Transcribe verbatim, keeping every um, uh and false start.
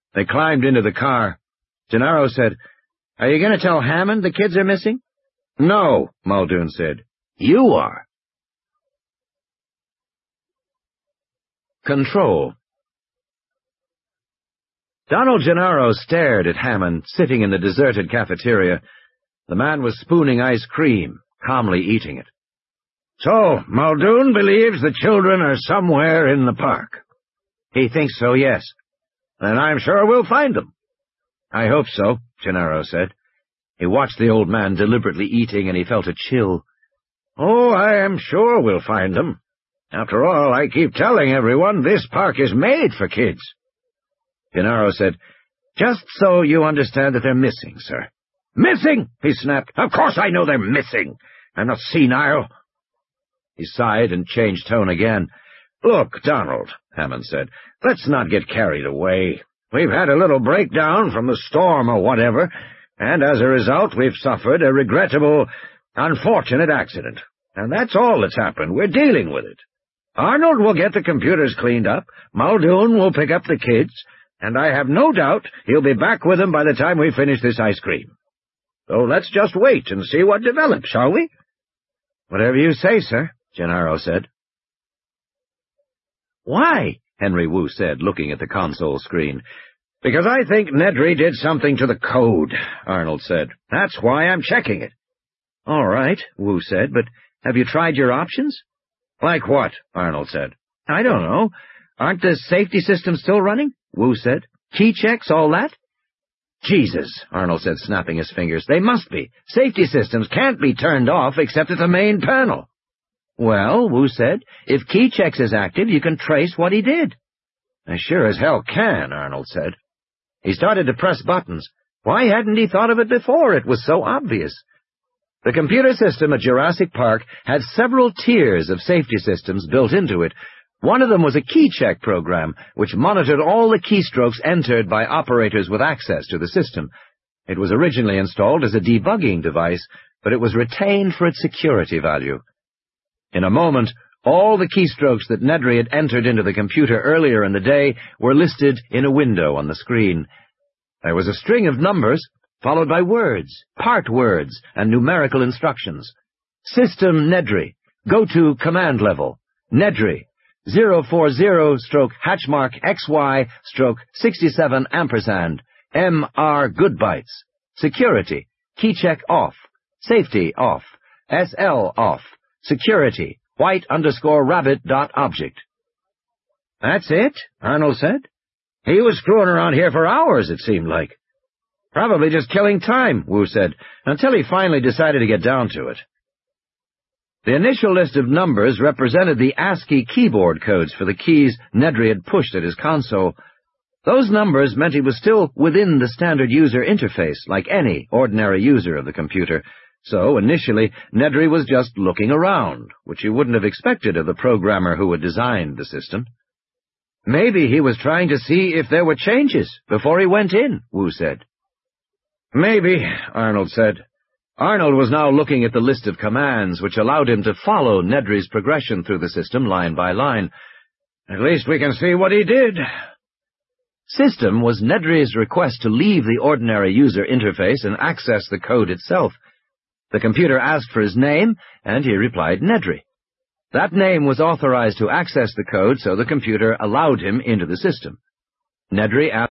They climbed into the car. Gennaro said, "Are you going to tell Hammond the kids are missing?" "No," Muldoon said. "You are." Control. Donald Gennaro stared at Hammond, sitting in the deserted cafeteria. The man was spooning ice cream, calmly eating it. "So, Muldoon believes the children are somewhere in the park." "He thinks so, yes." "Then I'm sure we'll find them." "I hope so," Gennaro said. He watched the old man deliberately eating, and he felt a chill. "Oh, I am sure we'll find them. After all, I keep telling everyone this park is made for kids." Gennaro said, "Just so you understand that they're missing, sir." "Missing?" he snapped. "Of course I know they're missing. I'm not senile." He sighed and changed tone again. "Look, Donald," Hammond said, "let's not get carried away. We've had a little breakdown from the storm or whatever, and as a result we've suffered a regrettable, unfortunate accident. And that's all that's happened. We're dealing with it. Arnold will get the computers cleaned up, Muldoon will pick up the kids, and I have no doubt he'll be back with them by the time we finish this ice cream. So let's just wait and see what develops, shall we?" "Whatever you say, sir," Gennaro said. "Why?" Henry Wu said, looking at the console screen. "Because I think Nedry did something to the code," Arnold said. "That's why I'm checking it." "All right," Wu said, "but have you tried your options?" "Like what?" Arnold said. "I don't know. Aren't the safety systems still running?" Wu said. "Key checks, all that?" "Jesus," Arnold said, snapping his fingers. "They must be. Safety systems can't be turned off except at the main panel." "Well," Wu said, "if KeyChecks is active, you can trace what he did." "I sure as hell can," Arnold said. He started to press buttons. Why hadn't he thought of it before? It was so obvious. The computer system at Jurassic Park had several tiers of safety systems built into it. One of them was a KeyCheck program, which monitored all the keystrokes entered by operators with access to the system. It was originally installed as a debugging device, but it was retained for its security value. In a moment, all the keystrokes that Nedry had entered into the computer earlier in the day were listed in a window on the screen. There was a string of numbers, followed by words, part words, and numerical instructions. System Nedry. Go to command level. Nedry. zero four zero stroke hatchmark X Y stroke sixty-seven ampersand. M R Goodbytes. Security. Keycheck off. Safety off. S L off. Security, white underscore rabbit dot object. "That's it?" Arnold said. "He was screwing around here for hours, it seemed like." "Probably just killing time," Wu said, until he finally decided to get down to it. The initial list of numbers represented the ASCII keyboard codes for the keys Nedry had pushed at his console. Those numbers meant he was still within the standard user interface, like any ordinary user of the computer. So, initially, Nedry was just looking around, which you wouldn't have expected of the programmer who had designed the system. "Maybe he was trying to see if there were changes before he went in," Wu said. "Maybe," Arnold said. Arnold was now looking at the list of commands, which allowed him to follow Nedry's progression through the system line by line. "At least we can see what he did." System was Nedry's request to leave the ordinary user interface and access the code itself. The computer asked for his name, and he replied Nedry. That name was authorized to access the code, so the computer allowed him into the system. Nedry asked